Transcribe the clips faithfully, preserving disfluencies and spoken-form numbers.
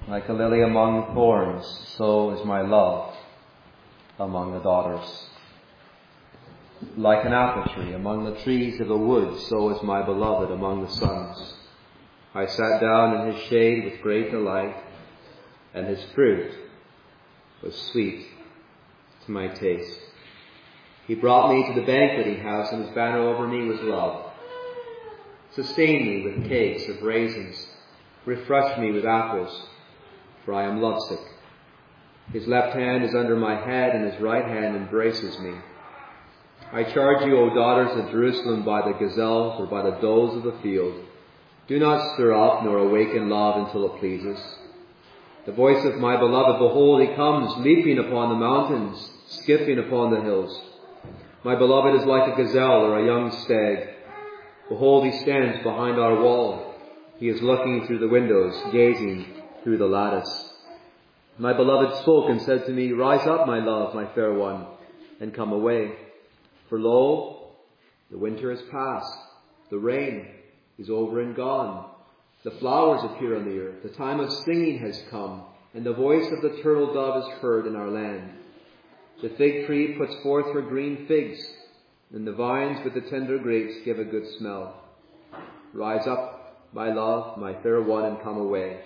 Like a lily among thorns, so is my love among the daughters. Like an apple tree among the trees of the wood, so is my beloved among the sons. I sat down in his shade with great delight, and his fruit was sweet to my taste. He brought me to the banqueting house, and his banner over me was love. Sustain me with cakes of raisins, refresh me with apples, for I am lovesick. His left hand is under my head, and his right hand embraces me. I charge you, O daughters of Jerusalem, by the gazelles or by the does of the field, do not stir up nor awaken love until it pleases. The voice of my beloved, behold, he comes, leaping upon the mountains, skipping upon the hills. My beloved is like a gazelle or a young stag. Behold, he stands behind our wall. He is looking through the windows, gazing through the lattice. My beloved spoke and said to me, rise up, my love, my fair one, and come away. For lo, the winter is past, the rain is over and gone. The flowers appear on the earth, the time of singing has come, and the voice of the turtle dove is heard in our land. The fig tree puts forth her green figs, and the vines with the tender grapes give a good smell. Rise up, my love, my fair one, and come away.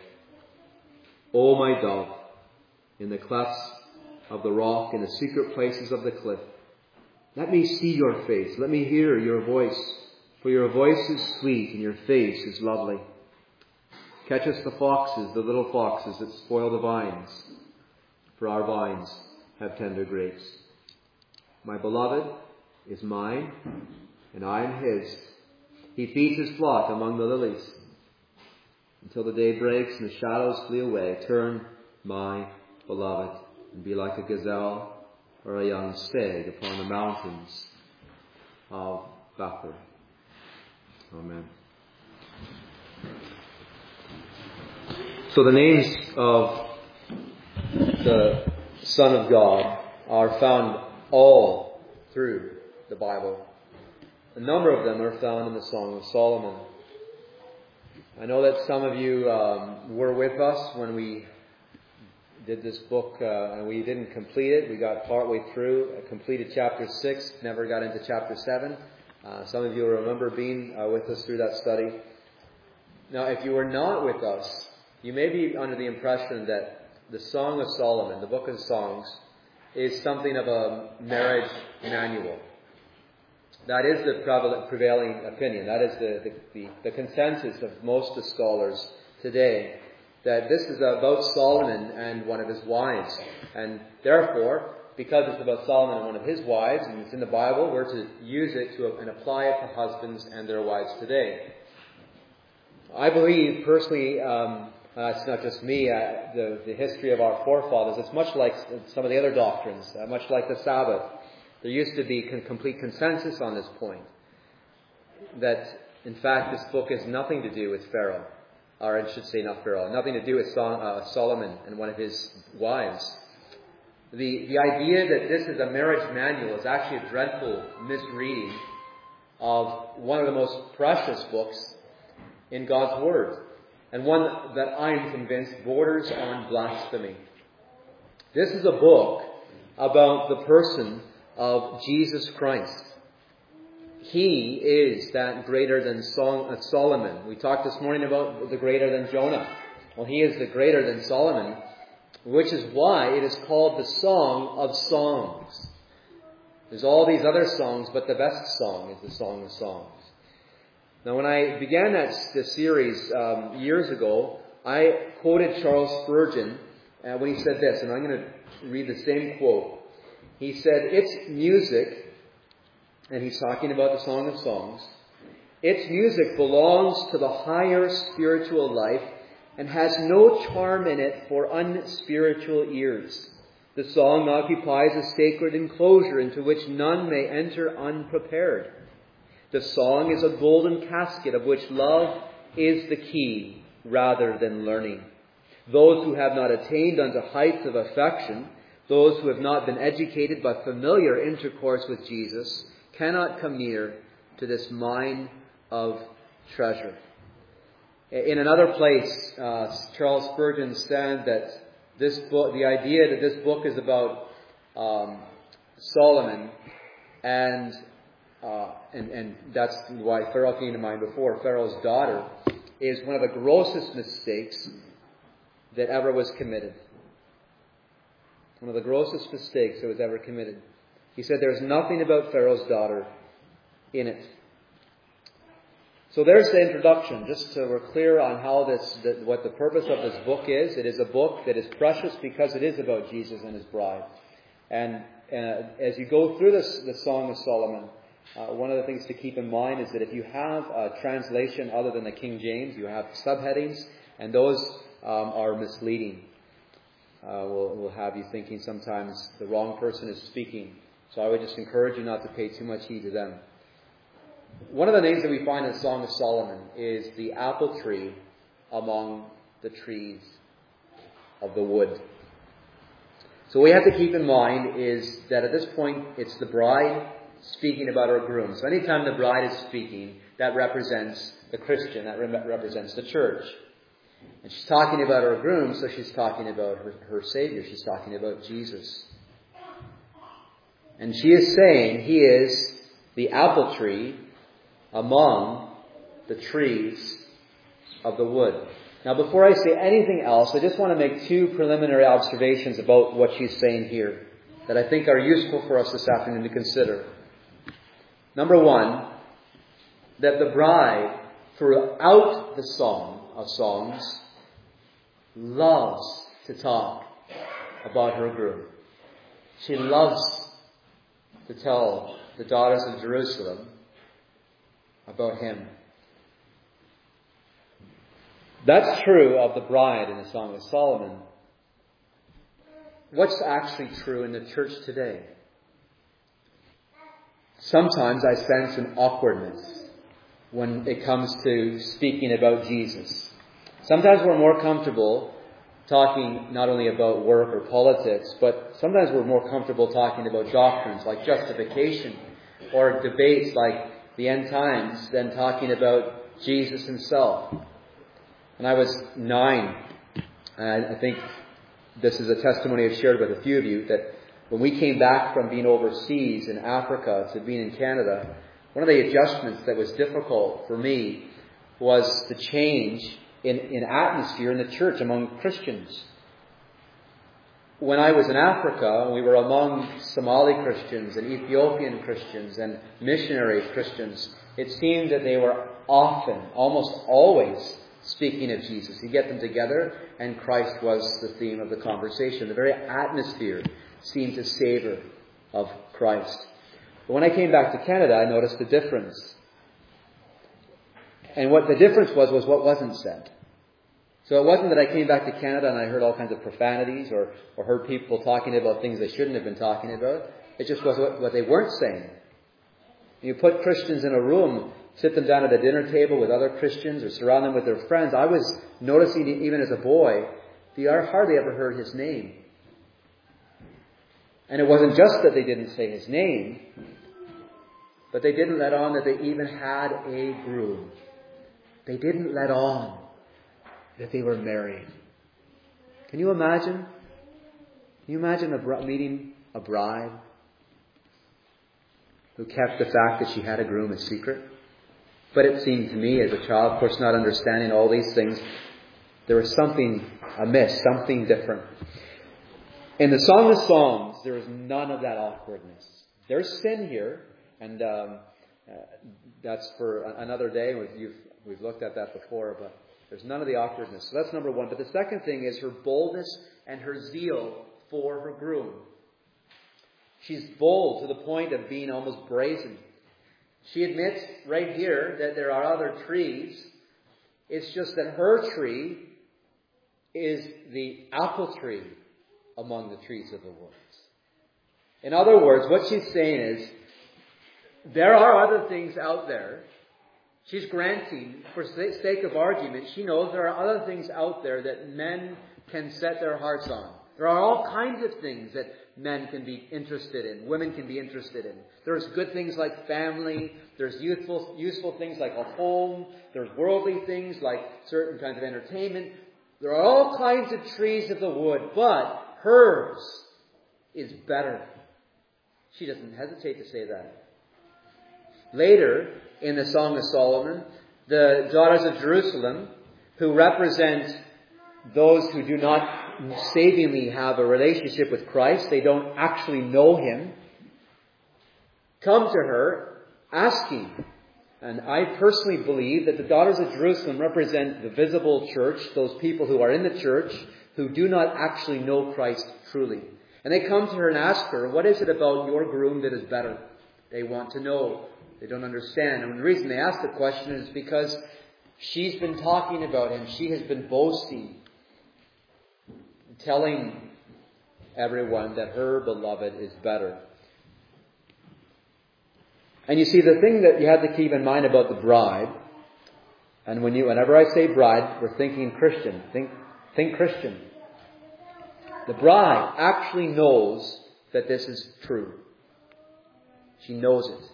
O my dove, in the clefts of the rock, in the secret places of the cliff, let me see your face, let me hear your voice, for your voice is sweet and your face is lovely. Catch us the foxes, the little foxes that spoil the vines, for our vines have tender grapes. My beloved is mine, and I am his. He feeds his flock among the lilies. Until the day breaks and the shadows flee away, turn, my beloved, and be like a gazelle or a young stag upon the mountains of Bethel. Amen. So the names of the Son of God are found all through the Bible. A number of them are found in the Song of Solomon. I know that some of you um, were with us when we did this book, uh, and we didn't complete it. We got partway through, uh, completed chapter six, never got into chapter seven. Uh, some of you will remember being uh, with us through that study. Now, if you were not with us, you may be under the impression that the Song of Solomon, the Book of Songs, is something of a marriage manual. That is the prevalent, prevailing opinion. That is the, the, the, the consensus of most of the scholars today, that this is about Solomon and one of his wives. And therefore, because it's about Solomon and one of his wives, and it's in the Bible, we're to use it to and apply it to husbands and their wives today. I believe, personally, um, uh, it's not just me, uh, the, the history of our forefathers, it's much like some of the other doctrines, uh, much like the Sabbath. There used to be con- complete consensus on this point, that in fact this book has nothing to do with Pharaoh, or I should say not Pharaoh, nothing to do with Sol- uh, Solomon and one of his wives. The, the idea that this is a marriage manual is actually a dreadful misreading of one of the most precious books in God's Word, and one that I am convinced borders on blasphemy. This is a book about the person of Jesus Christ. He is that greater than Solomon. We talked this morning about the greater than Jonah. Well, he is the greater than Solomon, which is why it is called the Song of Songs. There's all these other songs, but the best song is the Song of Songs. Now, when I began that this series um, years ago, I quoted Charles Spurgeon uh, when he said this, and I'm going to read the same quote. He said, its music, and he's talking about the Song of Songs, its music belongs to the higher spiritual life and has no charm in it for unspiritual ears. The song occupies a sacred enclosure into which none may enter unprepared. The song is a golden casket of which love is the key rather than learning. Those who have not attained unto heights of affection, those who have not been educated by familiar intercourse with Jesus, cannot come near to this mine of treasure. In another place, uh, Charles Spurgeon said that this book, the idea that this book is about um, Solomon, and, uh, and and that's why Farrell came to mind before, Farrell's daughter, is one of the grossest mistakes that ever was committed. One of the grossest mistakes that was ever committed. He said there's nothing about Pharaoh's daughter in it. So there's the introduction, just so we're clear on how this, that, what the purpose of this book is. It is a book that is precious because it is about Jesus and His bride. And uh, as you go through this, the Song of Solomon, uh, one of the things to keep in mind is that if you have a translation other than the King James, you have subheadings, and those um, are misleading. Uh, will will have you thinking sometimes the wrong person is speaking. So I would just encourage you not to pay too much heed to them. One of the names that we find in the Song of Solomon is the apple tree among the trees of the wood. So what we have to keep in mind is that at this point it's the bride speaking about her groom. So anytime the bride is speaking, that represents the Christian, that represents the church. And she's talking about her groom, so she's talking about her, her Savior. She's talking about Jesus. And she is saying He is the apple tree among the trees of the wood. Now, before I say anything else, I just want to make two preliminary observations about what she's saying here that I think are useful for us this afternoon to consider. Number one, that the bride, throughout the Song of Songs, loves to talk about her groom. She loves to tell the daughters of Jerusalem about Him. That's true of the bride in the Song of Solomon. What's actually true in the church today? Sometimes I sense an awkwardness when it comes to speaking about Jesus. Sometimes we're more comfortable talking not only about work or politics, but sometimes we're more comfortable talking about doctrines like justification or debates like the end times than talking about Jesus Himself. When I was nine, and I think this is a testimony I've shared with a few of you, that when we came back from being overseas in Africa to being in Canada, one of the adjustments that was difficult for me was the change in, in atmosphere in the church among Christians. When I was in Africa, we were among Somali Christians and Ethiopian Christians and missionary Christians. It seemed that they were often, almost always, speaking of Jesus. You get them together, and Christ was the theme of the conversation. The very atmosphere seemed to savor of Christ. But when I came back to Canada, I noticed a difference. And what the difference was, was what wasn't said. So it wasn't that I came back to Canada and I heard all kinds of profanities or, or heard people talking about things they shouldn't have been talking about. It just was what, what they weren't saying. You put Christians in a room, sit them down at a dinner table with other Christians or surround them with their friends. I was noticing even as a boy, they hardly ever heard His name. And it wasn't just that they didn't say His name, but they didn't let on that they even had a groom. They didn't let on that they were married. Can you imagine? Can you imagine a br- meeting a bride who kept the fact that she had a groom a secret? But it seemed to me as a child, of course not understanding all these things, there was something amiss, something different. In the Song of Songs, there is none of that awkwardness. There's sin here, and um, uh, that's for another day. We've, we've looked at that before, but there's none of the awkwardness. So that's number one. But the second thing is her boldness and her zeal for her groom. She's bold to the point of being almost brazen. She admits right here that there are other trees. It's just that her tree is the apple tree among the trees of the woods. In other words, what she's saying is, there are other things out there. She's granting, for sake of argument, she knows there are other things out there that men can set their hearts on. There are all kinds of things that men can be interested in, women can be interested in. There's good things like family. There's youthful, useful things like a home. There's worldly things like certain kinds of entertainment. There are all kinds of trees of the wood, but hers is better. She doesn't hesitate to say that. Later, in the Song of Solomon, the daughters of Jerusalem, who represent those who do not savingly have a relationship with Christ, they don't actually know Him, come to her asking. And I personally believe that the daughters of Jerusalem represent the visible church, those people who are in the church, who do not actually know Christ truly. And they come to her and ask her, what is it about your groom that is better? They want to know. They don't understand. And the reason they ask the question is because she's been talking about him. She has been boasting, telling everyone that her beloved is better. And you see, the thing that you have to keep in mind about the bride, and when you, whenever I say bride, we're thinking Christian. Think, think Christian. The bride actually knows that this is true. She knows it.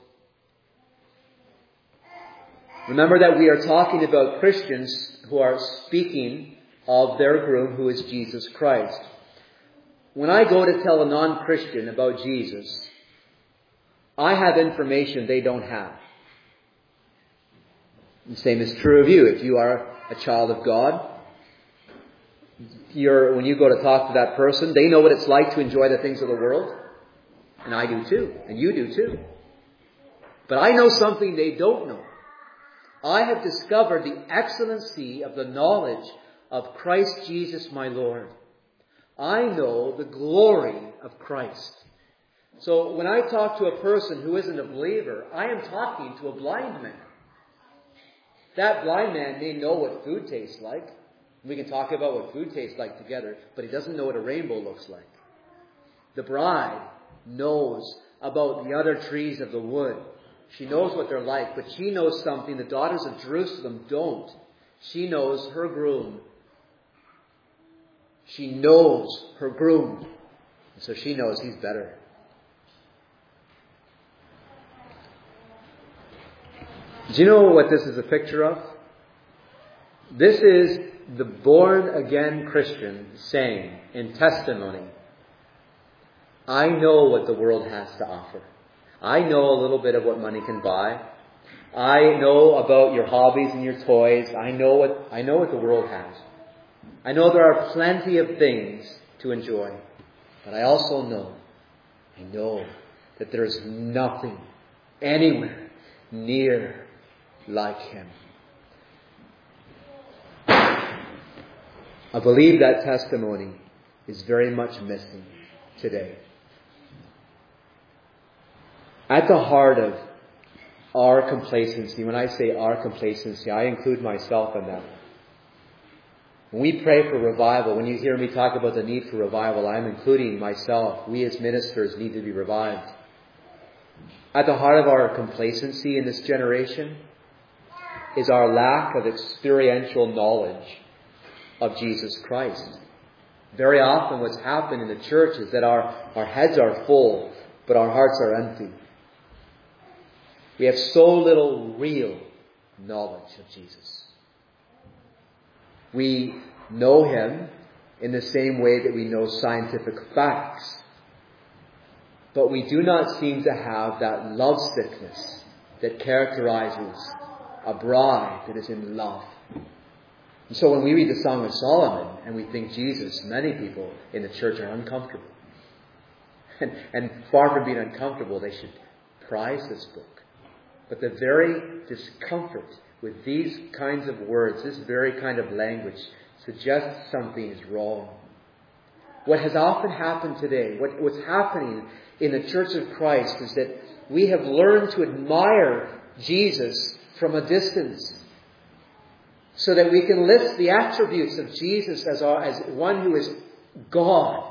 Remember that we are talking about Christians who are speaking of their groom, who is Jesus Christ. When I go to tell a non-Christian about Jesus, I have information they don't have. The same is true of you. If you are a child of God, you're, when you go to talk to that person, they know what it's like to enjoy the things of the world. And I do too. And you do too. But I know something they don't know. I have discovered the excellency of the knowledge of Christ Jesus my Lord. I know the glory of Christ. So when I talk to a person who isn't a believer, I am talking to a blind man. That blind man may know what food tastes like. We can talk about what food tastes like together, but he doesn't know what a rainbow looks like. The bride knows about the other trees of the wood. She knows what they're like, but she knows something the daughters of Jerusalem don't. She knows her groom. She knows her groom. So she knows he's better. Do you know what this is a picture of? This is the born-again Christian saying in testimony, I know what the world has to offer. I know a little bit of what money can buy. I know about your hobbies and your toys. I know what I know what the world has. I know there are plenty of things to enjoy. But I also know, I know that there is nothing anywhere near like Him. I believe that testimony is very much missing today. At the heart of our complacency, when I say our complacency, I include myself in that. When we pray for revival, when you hear me talk about the need for revival, I'm including myself. We as ministers need to be revived. At the heart of our complacency in this generation is our lack of experiential knowledge of Jesus Christ. Very often what's happened in the church is that our, our heads are full, but our hearts are empty. We have so little real knowledge of Jesus. We know Him in the same way that we know scientific facts. But we do not seem to have that love sickness that characterizes a bride that is in love. And so when we read the Song of Solomon and we think Jesus, many people in the church are uncomfortable. And, and far from being uncomfortable, they should prize this book. But the very discomfort with these kinds of words, this very kind of language, suggests something is wrong. What has often happened today, what, what's happening in the Church of Christ is that we have learned to admire Jesus from a distance so that we can list the attributes of Jesus as, our, as one who is God.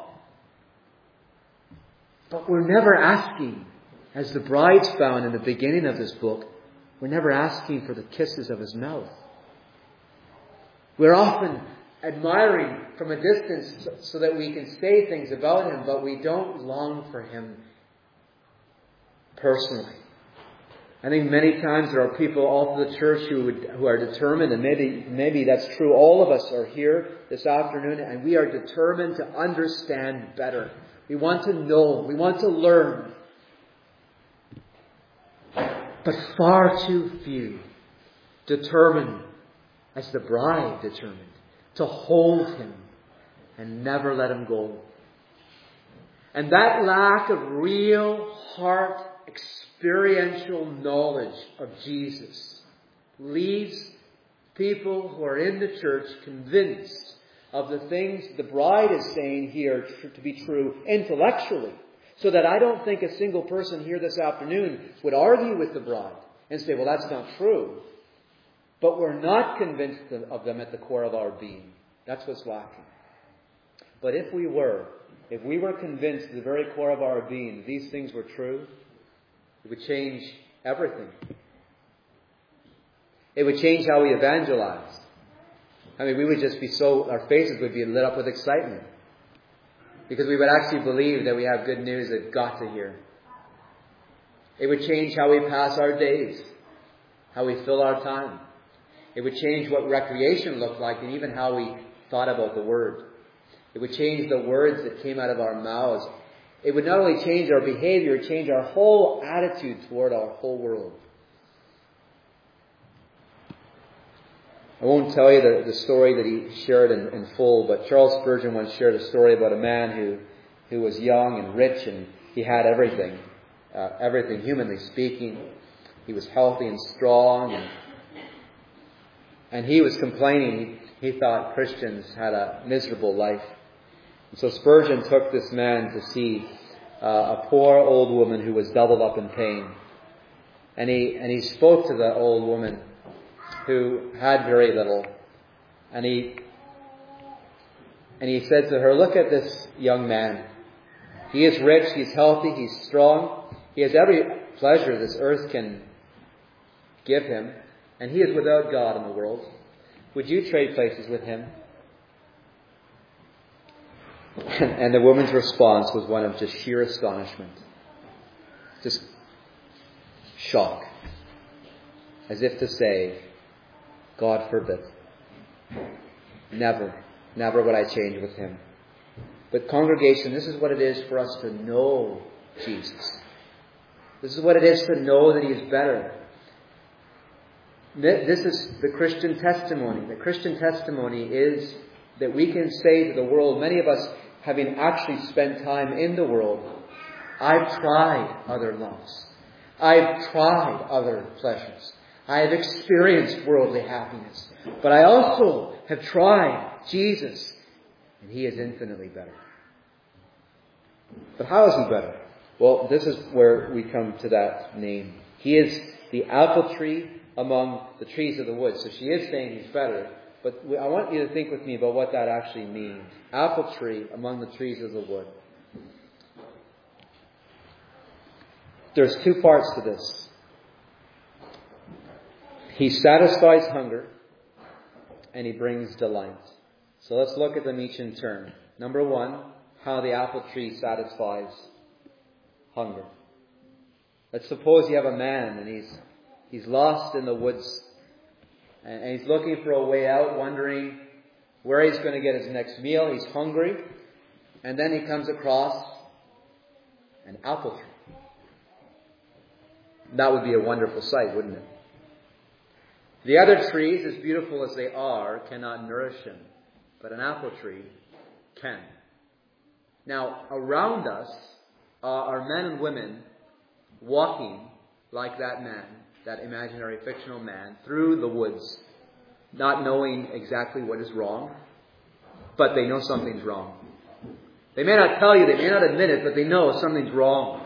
But we're never asking, as the bride's found in the beginning of this book, we're never asking for the kisses of His mouth. We're often admiring from a distance so that we can say things about Him, but we don't long for Him personally. I think many times there are people all through the church who would, who are determined, and maybe maybe that's true. All of us are here this afternoon, and we are determined to understand better. We want to know. We want to learn. But far too few determined, as the bride determined, to hold Him and never let Him go. And that lack of real heart experiential knowledge of Jesus leaves people who are in the church convinced of the things the bride is saying here to be true intellectually. So that I don't think a single person here this afternoon would argue with the bride and say, well, that's not true. But we're not convinced of them at the core of our being. That's what's lacking. But if we were, if we were convinced at the very core of our being that these things were true, it would change everything. It would change how we evangelize. I mean, we would just be so, our faces would be lit up with excitement. Because we would actually believe that we have good news that got to hear. It would change how we pass our days, how we fill our time. It would change what recreation looked like and even how we thought about the Word. It would change the words that came out of our mouths. It would not only change our behavior, it would change our whole attitude toward our whole world. I won't tell you the, the story that he shared in, in full, but Charles Spurgeon once shared a story about a man who, who was young and rich, and he had everything, uh, everything humanly speaking. He was healthy and strong, and, and he was complaining. He, he thought Christians had a miserable life. And so Spurgeon took this man to see uh, a poor old woman who was doubled up in pain. And he, and he spoke to the old woman who had very little. And he, and he said to her, look at this young man. He is rich, he's healthy, he's strong. He has every pleasure this earth can give him. And he is without God in the world. Would you trade places with him? And the woman's response was one of just sheer astonishment. Just shock. As if to say, God forbid. Never, never would I change with him. But congregation, this is what it is for us to know Jesus. This is what it is to know that He is better. This is the Christian testimony. The Christian testimony is that we can say to the world, many of us having actually spent time in the world, I've tried other loves. I've tried other pleasures. I have experienced worldly happiness. But I also have tried Jesus, and He is infinitely better. But how is He better? Well, this is where we come to that name. He is the apple tree among the trees of the wood. So she is saying He's better. But I want you to think with me about what that actually means. Apple tree among the trees of the wood. There's two parts to this. He satisfies hunger, and He brings delight. So let's look at them each in turn. Number one, how the apple tree satisfies hunger. Let's suppose you have a man, and he's he's lost in the woods, and, and he's looking for a way out, wondering where he's going to get his next meal. He's hungry, and then he comes across an apple tree. That would be a wonderful sight, wouldn't it? The other trees, as beautiful as they are, cannot nourish him, but an apple tree can. Now, around us uh, are men and women walking like that man, that imaginary fictional man, through the woods, not knowing exactly what is wrong, but they know something's wrong. They may not tell you, they may not admit it, but they know something's wrong.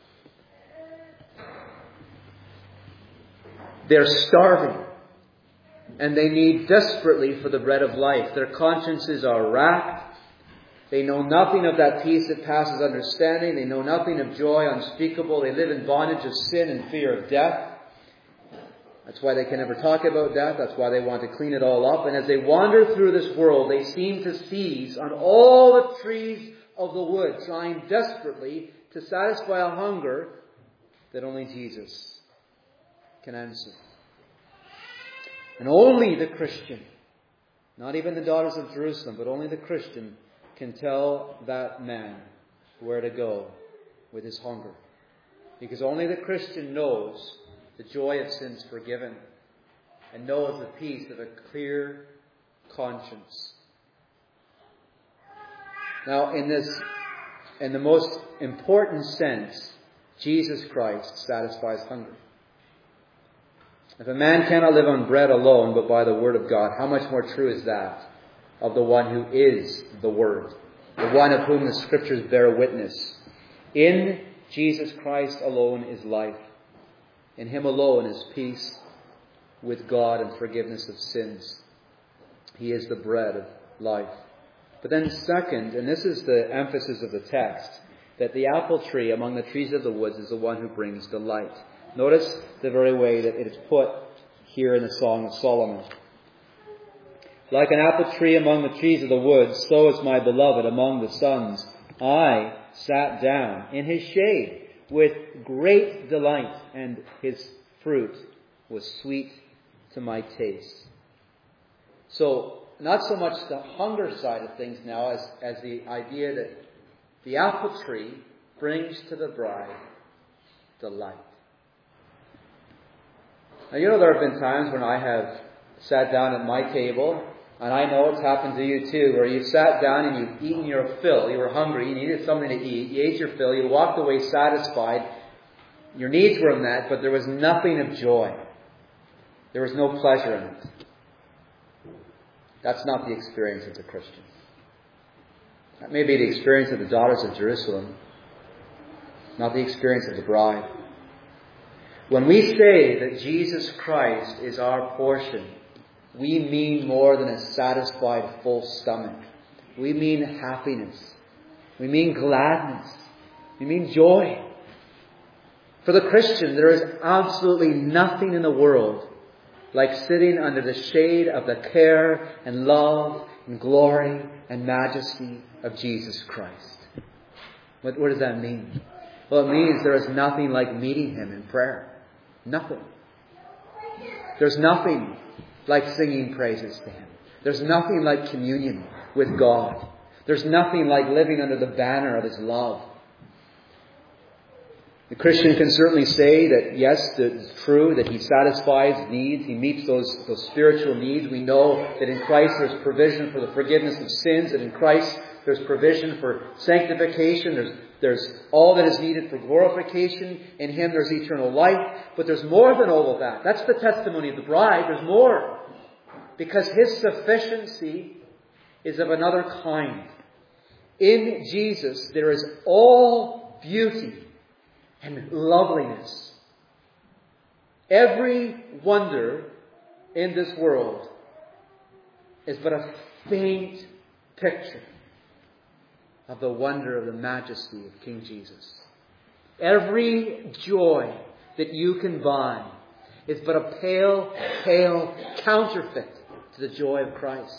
They're starving. And they need desperately for the bread of life. Their consciences are racked. They know nothing of that peace that passes understanding. They know nothing of joy unspeakable. They live in bondage of sin and fear of death. That's why they can never talk about death. That's why they want to clean it all up. And as they wander through this world, they seem to seize on all the trees of the wood, trying desperately to satisfy a hunger that only Jesus can answer. And only the Christian, not even the daughters of Jerusalem, but only the Christian can tell that man where to go with his hunger. Because only the Christian knows the joy of sins forgiven and knows the peace of a clear conscience. Now, in this, in the most important sense, Jesus Christ satisfies hunger. If a man cannot live on bread alone, but by the Word of God, how much more true is that of the one who is the Word, the one of whom the Scriptures bear witness? In Jesus Christ alone is life. In Him alone is peace with God and forgiveness of sins. He is the bread of life. But then second, and this is the emphasis of the text, that the apple tree among the trees of the woods is the one who brings delight. Notice the very way that it is put here in the Song of Solomon. Like an apple tree among the trees of the woods, so is my beloved among the sons. I sat down in his shade with great delight, and his fruit was sweet to my taste. So, not so much the hunger side of things now as, as the idea that the apple tree brings to the bride delight. Now, you know, there have been times when I have sat down at my table, and I know it's happened to you too, where you've sat down and you've eaten your fill. You were hungry, you needed something to eat, you ate your fill, you walked away satisfied. Your needs were met, but there was nothing of joy. There was no pleasure in it. That's not the experience of the Christian. That may be the experience of the daughters of Jerusalem, not the experience of the bride. When we say that Jesus Christ is our portion, we mean more than a satisfied full stomach. We mean happiness. We mean gladness. We mean joy. For the Christian, there is absolutely nothing in the world like sitting under the shade of the care and love and glory and majesty of Jesus Christ. What, what does that mean? Well, it means there is nothing like meeting Him in prayer. Nothing. There's nothing like singing praises to Him. There's nothing like communion with God. There's nothing like living under the banner of His love. The Christian can certainly say that, yes, it's true that He satisfies needs. He meets those, those spiritual needs. We know that in Christ there's provision for the forgiveness of sins. That in Christ there's provision for sanctification. There's, there's all that is needed for glorification. In Him there's eternal life. But there's more than all of that. That's the testimony of the bride. There's more. Because His sufficiency is of another kind. In Jesus there is all beauty and loveliness. Every wonder in this world is but a faint picture of the wonder of the majesty of King Jesus. Every joy that you can buy is but a pale, pale counterfeit to the joy of Christ.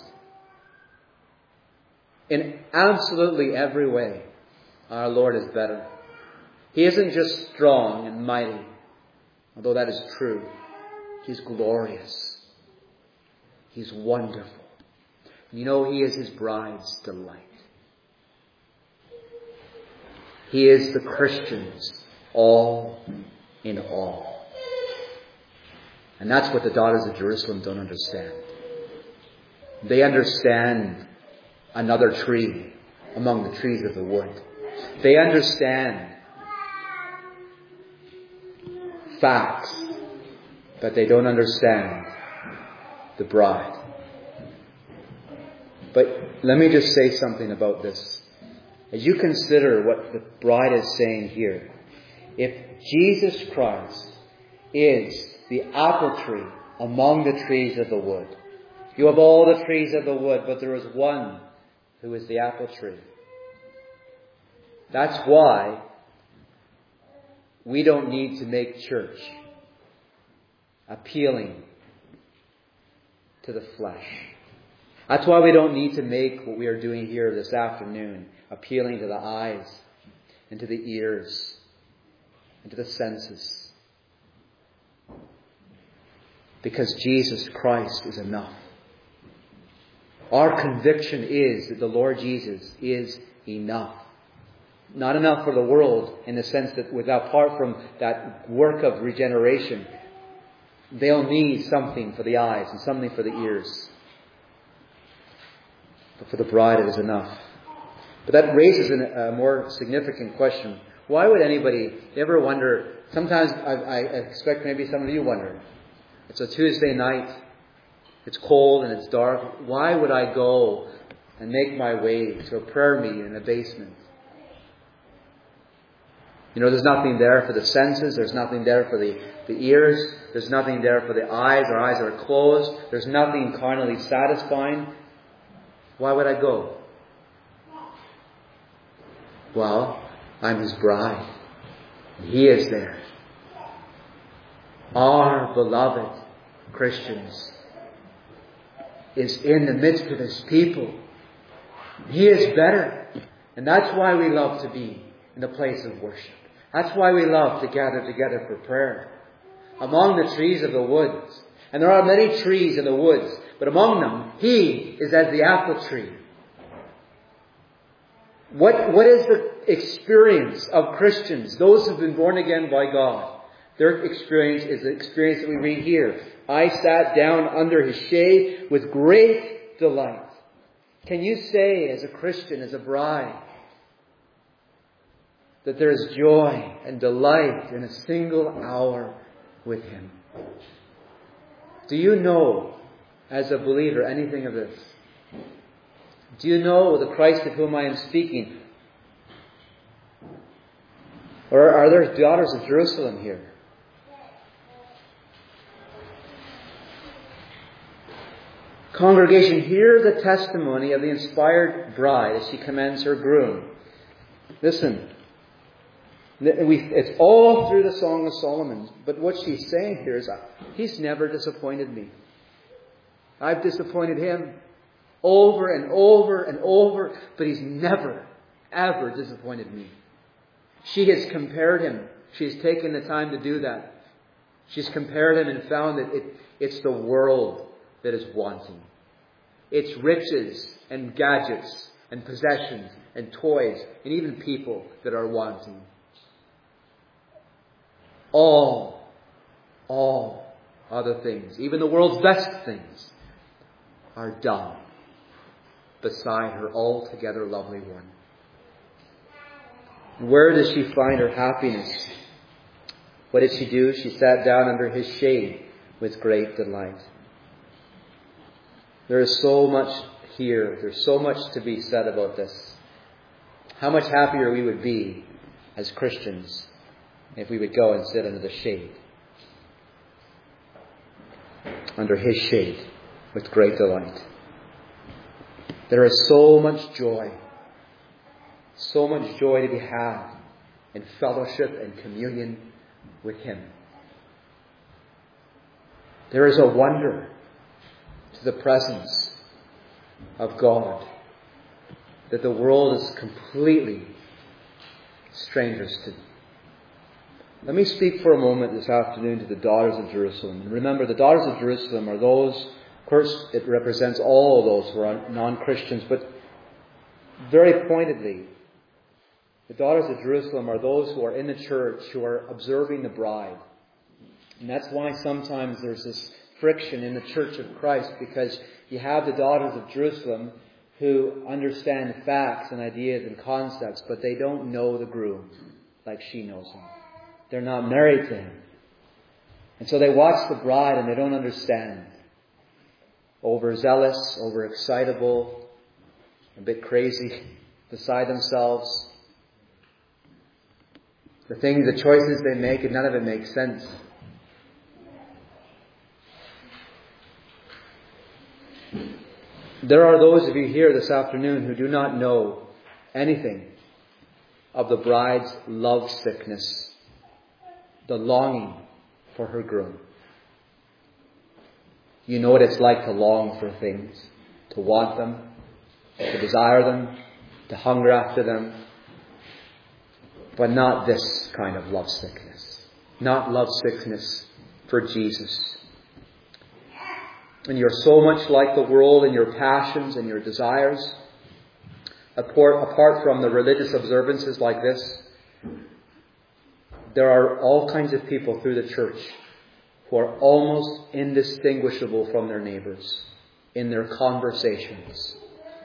In absolutely every way, our Lord is better. He isn't just strong and mighty, although that is true. He's glorious. He's wonderful. You know, He is His bride's delight. He is the Christian's all in all. And that's what the daughters of Jerusalem don't understand. They understand another tree among the trees of the wood. They understand facts, but they don't understand the bride. But let me just say something about this. As you consider what the bride is saying here, if Jesus Christ is the apple tree among the trees of the wood, you have all the trees of the wood, but there is one who is the apple tree. That's why we don't need to make church. appealing to the flesh. That's why we don't need to make what we are doing here this afternoon appealing to the eyes and to the ears and to the senses. Because Jesus Christ is enough. Our conviction is that the Lord Jesus is enough. Not enough for the world in the sense that without apart from that work of regeneration, they'll need something for the eyes and something for the ears. But for the bride it is enough. But that raises a more significant question. Why would anybody ever wonder, sometimes I, I expect maybe some of you wonder, it's a Tuesday night, it's cold and it's dark, why would I go and make my way to a prayer meeting in a basement? You know, there's nothing there for the senses, there's nothing there for the, the ears, there's nothing there for the eyes, our eyes are closed, there's nothing carnally satisfying. Why would I go? Well, I'm His bride. He is there. Our beloved Christians is in the midst of His people. He is better. And that's why we love to be in the place of worship. That's why we love to gather together for prayer. Among the trees of the woods. And there are many trees in the woods. But among them, He is as the apple tree. What, what is the experience of Christians, those who have been born again by God? Their experience is the experience that we read here. I sat down under His shade with great delight. Can you say as a Christian, as a bride, that there is joy and delight in a single hour with Him? Do you know, as a believer, anything of this? Do you know the Christ of whom I am speaking? Or are there daughters of Jerusalem here? Congregation, hear the testimony of the inspired bride as she commends her groom. Listen, it's all through the Song of Solomon, but what she's saying here is, He's never disappointed me. I've disappointed Him over and over and over, but He's never, ever disappointed me. She has compared Him. She's taken the time to do that. She's compared Him and found that it, it's the world that is wanting. It's riches and gadgets and possessions and toys and even people that are wanting. All, all other things, even the world's best things, are dumb beside her altogether lovely one. Where does she find her happiness? What did she do? She sat down under His shade with great delight. There is so much here. There's so much to be said about this. How much happier we would be as Christians if we would go and sit under the shade. Under His shade with great delight. There is so much joy. So much joy to be had in fellowship and communion with Him. There is a wonder to the presence of God that the world is completely strangers to. Let me speak for a moment this afternoon to the daughters of Jerusalem. And remember, the daughters of Jerusalem are those, of course, it represents all those who are non-Christians, but very pointedly, the daughters of Jerusalem are those who are in the church, who are observing the bride. And that's why sometimes there's this friction in the church of Christ, because you have the daughters of Jerusalem who understand facts and ideas and concepts, but they don't know the groom like she knows him. They're not married to him. And so they watch the bride and they don't understand. Overzealous, overexcitable, a bit crazy, beside themselves. The things, the choices they make, and none of it makes sense. There are those of you here this afternoon who do not know anything of the bride's love sickness, the longing for her groom. You know what it's like to long for things, to want them, to desire them, to hunger after them. But not this kind of love sickness. Not love sickness for Jesus. And you're so much like the world in your passions and your desires. Apart, apart from the religious observances like this, there are all kinds of people through the church who are almost indistinguishable from their neighbors in their conversations.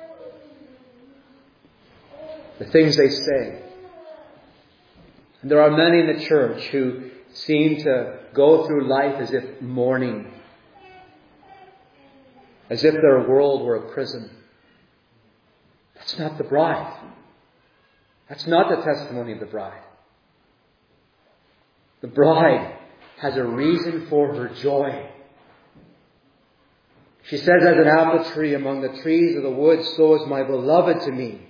The things they say. And there are many in the church who seem to go through life as if mourning, as if their world were a prison. That's not the bride. That's not the testimony of the bride. The bride has a reason for her joy. She says, as an apple tree among the trees of the woods, so is my beloved to me.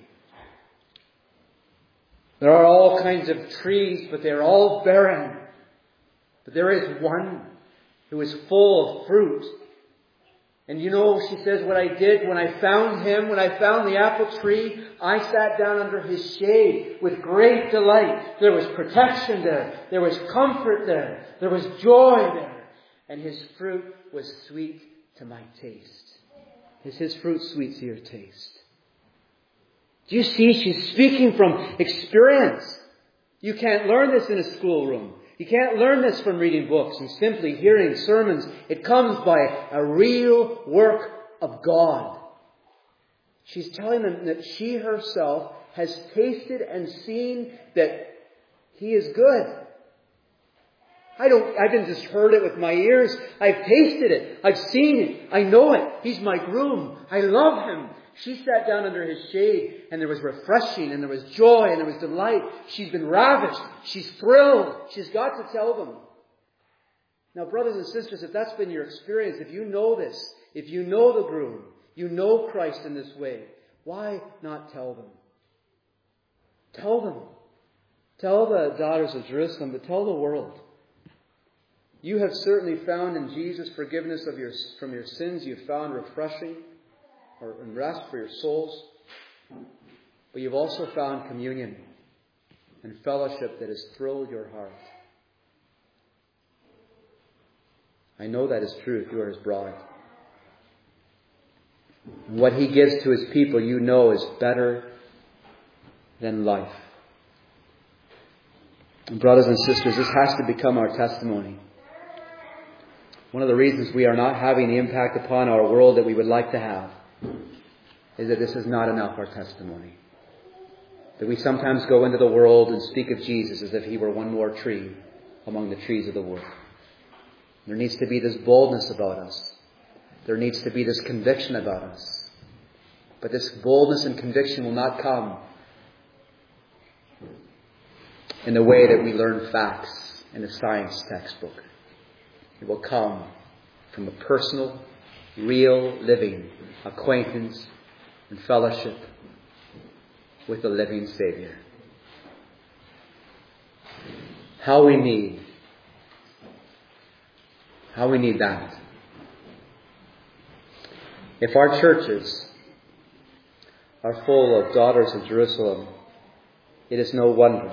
There are all kinds of trees, but they're all barren. But there is one who is full of fruit. And you know, she says, what I did when I found him, when I found the apple tree, I sat down under his shade with great delight. There was protection there. There was comfort there. There was joy there. And his fruit was sweet to my taste. Is his fruit sweet to your taste? Do you see? She's speaking from experience. You can't learn this in a schoolroom. You can't learn this from reading books and simply hearing sermons. It comes by a real work of God. She's telling them that she herself has tasted and seen that he is good. I don't, I didn't just heard it with my ears. I've tasted it. I've seen it. I know it. He's my groom. I love him. She sat down under his shade, and there was refreshing, and there was joy, and there was delight. She's been ravished. She's thrilled. She's got to tell them. Now, brothers and sisters, if that's been your experience, if you know this, if you know the groom, you know Christ in this way, why not tell them? Tell them. Tell the daughters of Jerusalem, but tell the world. You have certainly found in Jesus forgiveness of your, from your sins. You've found refreshing or rest for your souls. But you've also found communion and fellowship that has thrilled your heart. I know that is true if you are his bride. What he gives to his people, you know, is better than life. And brothers and sisters, this has to become our testimony. One of the reasons we are not having the impact upon our world that we would like to have is that this is not enough, our testimony. That we sometimes go into the world and speak of Jesus as if he were one more tree among the trees of the wood. There needs to be this boldness about us. There needs to be this conviction about us. But this boldness and conviction will not come in the way that we learn facts in a science textbook. It will come from a personal, real, living acquaintance and fellowship with the living Savior. How we need, how we need that. If our churches are full of daughters of Jerusalem, it is no wonder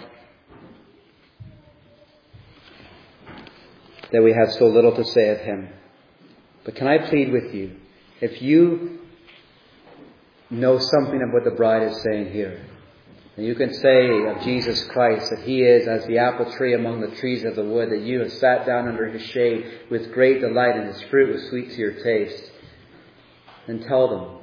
that we have so little to say of him. But can I plead with you, if you know something of what the bride is saying here, and you can say of Jesus Christ that he is as the apple tree among the trees of the wood, that you have sat down under his shade with great delight and his fruit was sweet to your taste, then tell them.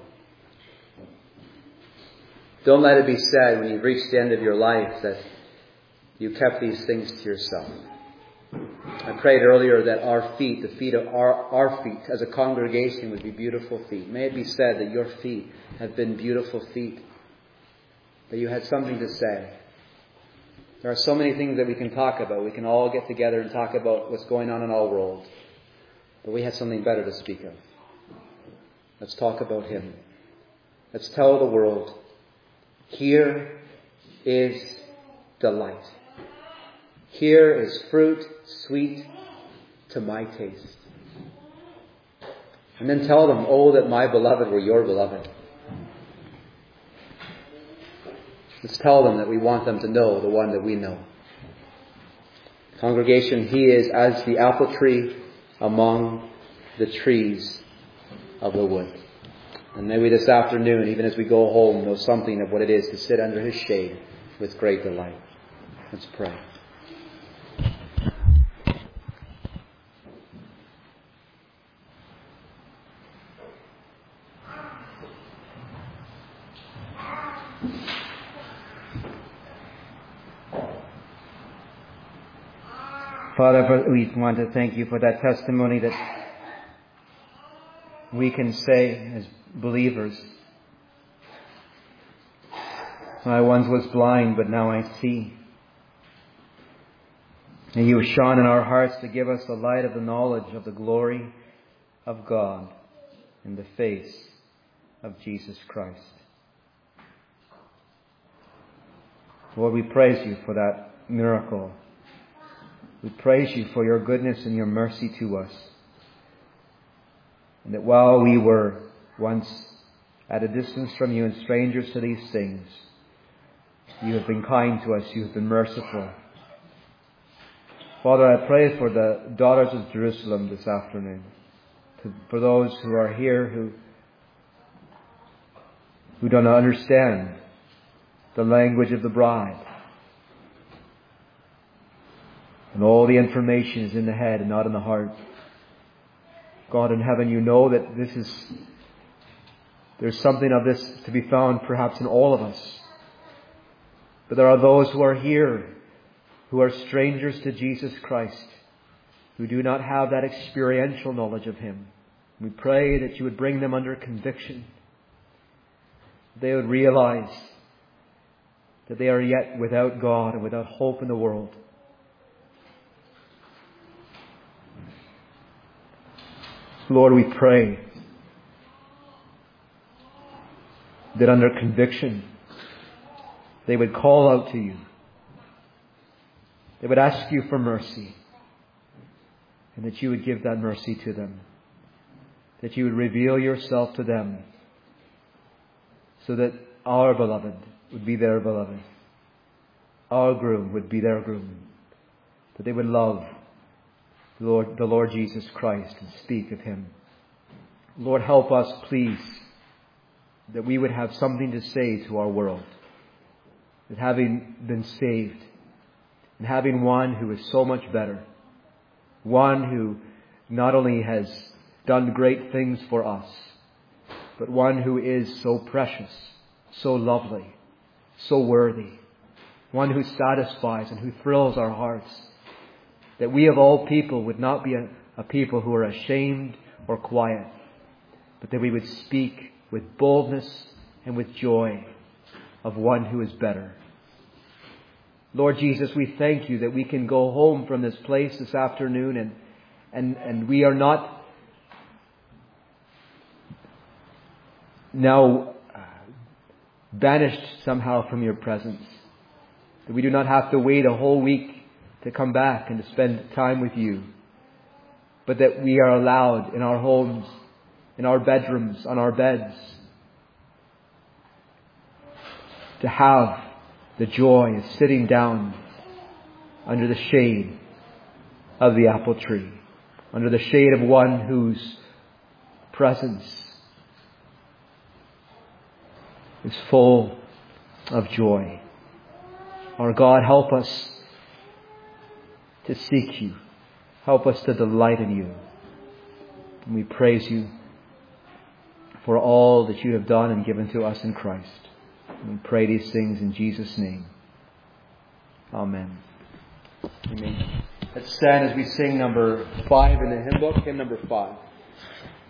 Don't let it be said when you've reached the end of your life that you kept these things to yourself. I prayed earlier that our feet, the feet of our, our feet as a congregation would be beautiful feet. May it be said that your feet have been beautiful feet. That you had something to say. There are so many things that we can talk about. We can all get together and talk about what's going on in our world. But we have something better to speak of. Let's talk about him. Let's tell the world, here is delight. Here is fruit sweet to my taste. And then tell them, oh, that my beloved were your beloved. Let's tell them that we want them to know the one that we know. Congregation, He is as the apple tree among the trees of the wood. And may we this afternoon, even as we go home, know something of what it is to sit under His shade with great delight. Let's pray. Father, we want to thank You for that testimony that we can say as believers. I once was blind, but now I see. And You have shone in our hearts to give us the light of the knowledge of the glory of God in the face of Jesus Christ. Lord, we praise You for that miracle. We praise You for Your goodness and Your mercy to us. And that while we were once at a distance from You and strangers to these things, You have been kind to us. You have been merciful. Father, I pray for the daughters of Jerusalem this afternoon. To, for those who are here who, who don't understand the language of the bride. And all the information is in the head and not in the heart. God in heaven, You know that this is, there's something of this to be found perhaps in all of us. But there are those who are here who are strangers to Jesus Christ, who do not have that experiential knowledge of Him. We pray that You would bring them under conviction. They would realize that they are yet without God and without hope in the world. Lord, we pray that under conviction they would call out to You. They would ask You for mercy. And that You would give that mercy to them. That You would reveal Yourself to them. So that our beloved would be their beloved. Our groom would be their groom. That they would love the Lord, the Lord Jesus Christ and speak of Him. Lord, help us, please, that we would have something to say to our world. That having been saved, and having one who is so much better, one who not only has done great things for us, but one who is so precious, so lovely, so worthy, one who satisfies and who thrills our hearts, that we of all people would not be a, a people who are ashamed or quiet, but that we would speak with boldness and with joy of one who is better. Lord Jesus, we thank You that we can go home from this place this afternoon and, and, and we are not now banished somehow from Your presence. That we do not have to wait a whole week to come back and to spend time with You. But that we are allowed in our homes, in our bedrooms, on our beds, to have the joy of sitting down under the shade of the apple tree, under the shade of one whose presence is full of joy. Our God, help us to seek You. Help us to delight in You. And we praise You for all that You have done and given to us in Christ. And we pray these things in Jesus' name. Amen. Amen. Let's stand as we sing number five in the hymn book, hymn number five.